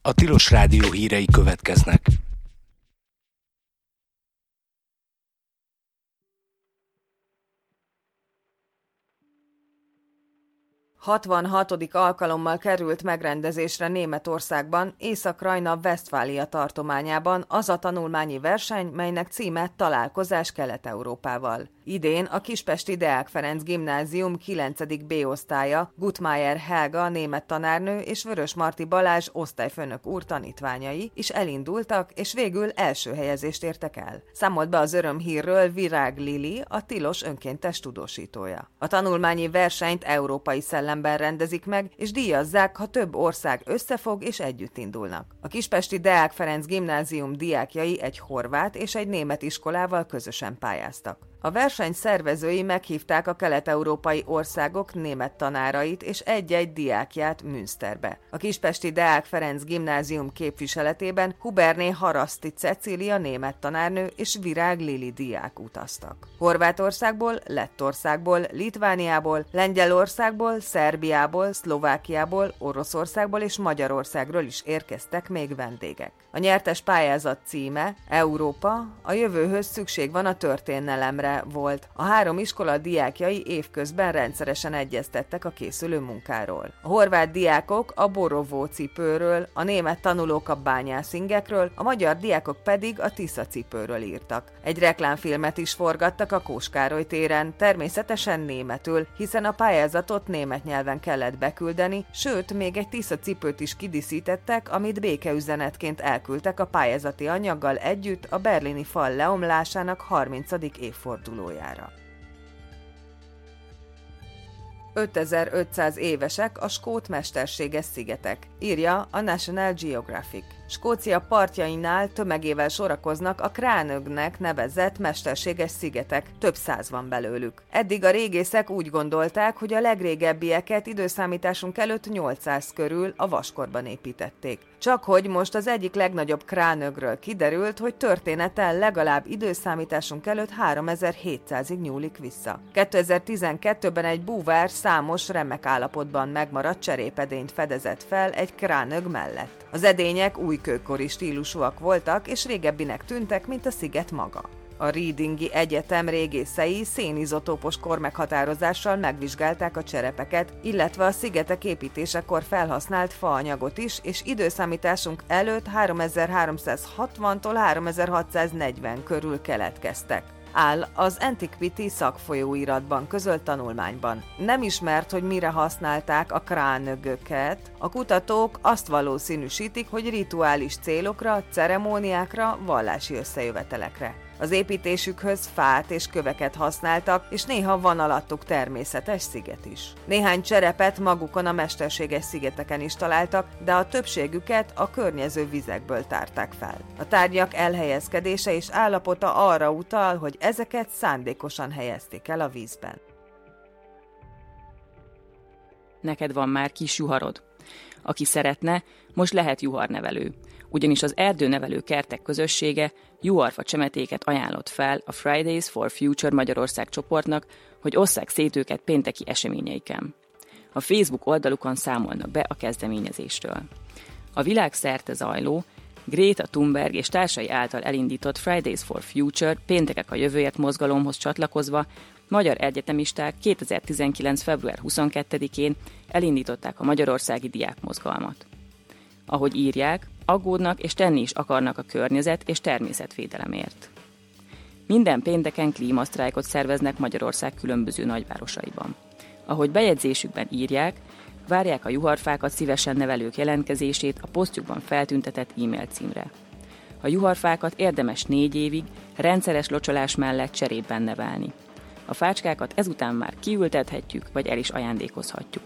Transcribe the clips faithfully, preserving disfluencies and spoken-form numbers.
A Tilos Rádió hírei következnek. hatvanhatodik alkalommal került megrendezésre Németországban, Észak-Rajna-Vesztfália tartományában az a tanulmányi verseny, melynek címe Találkozás Kelet-Európával. Idén a kispesti Deák Ferenc Gimnázium kilencedik B osztálya, Guttmeier Helga német tanárnő és Vörösmarty Balázs osztályfőnök úr tanítványai is elindultak, és végül első helyezést értek el. Számolt be az örömhírről Virág Lili, a Tilos önkéntes tudósítója. A tanulmányi versenyt európai szellemben rendezik meg, és díjazzák, ha több ország összefog és együtt indulnak. A kispesti Deák Ferenc Gimnázium diákjai egy horvát és egy német iskolával közösen pályáztak. A verseny szervezői meghívták a kelet-európai országok német tanárait és egy-egy diákját Münsterbe. A kispesti Deák Ferenc Gimnázium képviseletében Huberné Haraszti Cecília német tanárnő és Virág Lili diák utaztak. Horvátországból, Lettországból, Litvániából, Lengyelországból, Szerbiából, Szlovákiából, Oroszországból és Magyarországról is érkeztek még vendégek. A nyertes pályázat címe Európa, a jövőhöz szükség van a történelemre volt. A három iskola diákjai évközben rendszeresen egyeztettek a készülő munkáról. A horvát diákok a Borovó cipőről, a német tanulók a bányászingekről, a magyar diákok pedig a Tisza cipőről írtak. Egy reklámfilmet is forgattak a Kós Károly téren, természetesen németül, hiszen a pályázatot német nyelven kellett beküldeni, sőt, még egy Tisza cipőt is kidíszítettek, amit békeüzenetként elküldtek a pályázati anyaggal együtt a berlini fal leomlásának harmincadik évfordulójára. ötezer-ötszáz évesek a skót mesterséges szigetek, írja a National Geographic. Skócia partjainál tömegével sorakoznak a Kránögnek nevezett mesterséges szigetek, több száz van belőlük. Eddig a régészek úgy gondolták, hogy a legrégebbieket időszámításunk előtt nyolcszáz körül a vaskorban építették. Csak hogy most az egyik legnagyobb Kránögről kiderült, hogy története legalább időszámításunk előtt háromezer-hétszázig nyúlik vissza. kétezer-tizenkettőben egy búvár számos remek állapotban megmaradt cserépedényt fedezett fel egy Kránög mellett. Az edények újkőkori stílusúak voltak, és régebbinek tűntek, mint a sziget maga. A Readingi Egyetem régészei szénizotópos kormeghatározással megvizsgálták a cserepeket, illetve a szigetek építésekor felhasznált faanyagot is, és időszámításunk előtt háromezer-háromszázhatvantól háromezer-hatszáznegyven körül keletkeztek. Áll az Antiquity szakfolyóiratban közölt tanulmányban. Nem ismert, hogy mire használták a kránögöket. A kutatók azt valószínűsítik, hogy rituális célokra, ceremóniákra, vallási összejövetelekre. Az építésükhöz fát és köveket használtak, és néha van alattuk természetes sziget is. Néhány cserepet magukon a mesterséges szigeteken is találtak, de a többségüket a környező vizekből tárták fel. A tárgyak elhelyezkedése és állapota arra utal, hogy ezeket szándékosan helyezték el a vízben. Neked van már kis juharod? Aki szeretne, most lehet juharnevelő. Ugyanis az erdőnevelő kertek közössége juharfa csemetéket ajánlott fel a Fridays for Future Magyarország csoportnak, hogy osszák szét őket pénteki eseményeiken. A Facebook oldalukon számolnak be a kezdeményezésről. A világszerte zajló, Greta Thunberg és társai által elindított Fridays for Future péntekek a jövőért mozgalomhoz csatlakozva magyar egyetemisták kétezer-tizenkilenc február huszonkettedikén elindították a magyarországi diákmozgalmat. Ahogy írják, aggódnak és tenni is akarnak a környezet és természetvédelemért. Minden pénteken klímasztrájkot szerveznek Magyarország különböző nagyvárosaiban. Ahogy bejegyzésükben írják, várják a juharfákat szívesen nevelők jelentkezését a posztjukban feltüntetett e-mail címre. A juharfákat érdemes négy évig rendszeres locsolás mellett cserépben nevelni. A fácskákat ezután már kiültethetjük, vagy el is ajándékozhatjuk.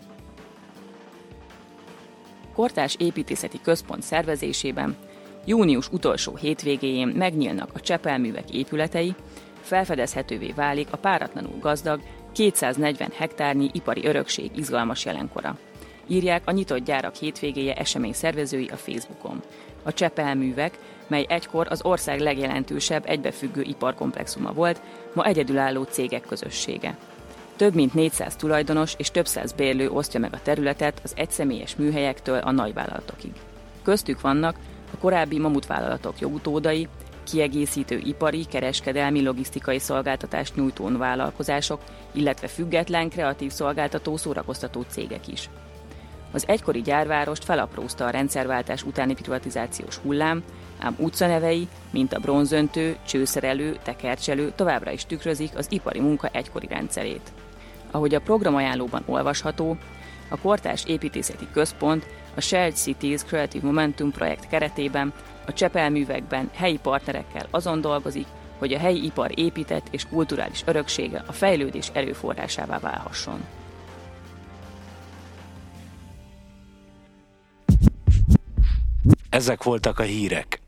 Kortárs Építészeti Központ szervezésében június utolsó hétvégéjén megnyílnak a Csepel-művek épületei, felfedezhetővé válik a páratlanul gazdag kétszáznegyven hektárnyi ipari örökség izgalmas jelenkora. Írják a Nyitott Gyárak hétvégéje esemény szervezői a Facebookon. A Csepel-művek, mely egykor az ország legjelentősebb egybefüggő iparkomplexuma volt, ma egyedülálló cégek közössége. Több mint négyszáz tulajdonos és több száz bérlő osztja meg a területet az egyszemélyes műhelyektől a nagyvállalatokig. Köztük vannak a korábbi mamutvállalatok jogutódai, kiegészítő ipari, kereskedelmi, logisztikai szolgáltatást nyújtó vállalkozások, illetve független, kreatív szolgáltató, szórakoztató cégek is. Az egykori gyárvárost felaprózta a rendszerváltás utáni privatizációs hullám, ám utcanevei, mint a bronzöntő, csőszerelő, tekercselő továbbra is tükrözik az ipari munka egykori rendszerét. Ahogy a programajánlóban olvasható, a Kortárs Építészeti Központ a Shared Cities Creative Momentum projekt keretében a Csepel-művekben helyi partnerekkel azon dolgozik, hogy a helyi ipar épített és kulturális öröksége a fejlődés erőforrásává válhasson. Ezek voltak a hírek.